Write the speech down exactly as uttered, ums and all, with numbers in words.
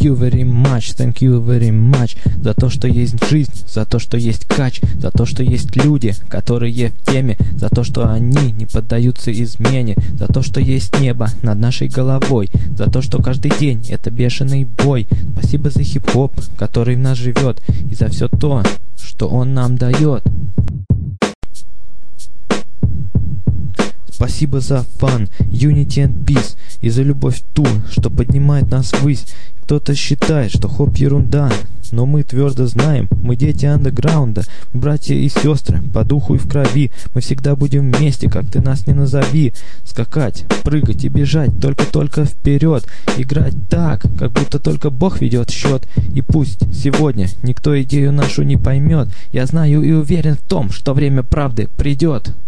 you very much, thank you very much за то, что есть жизнь, за то, что есть кач, за то, что есть люди, которые в теме, за то, что они не поддаются измене, за то, что есть небо над нашей головой, за то, что каждый день это бешеный бой. Спасибо за хип-хоп, который в нас живет, и за все то, что он нам дает. Спасибо за fun, unity and peace, и за любовь ту, что поднимает нас ввысь. Кто-то считает, что хоп ерунда, но мы твердо знаем, мы дети андеграунда, братья и сестры, по духу и в крови. Мы всегда будем вместе, как ты нас не назови. Скакать, прыгать и бежать, только-только вперед. Играть так, как будто только Бог ведет счет. И пусть сегодня никто идею нашу не поймет, я знаю и уверен в том, что время правды придет.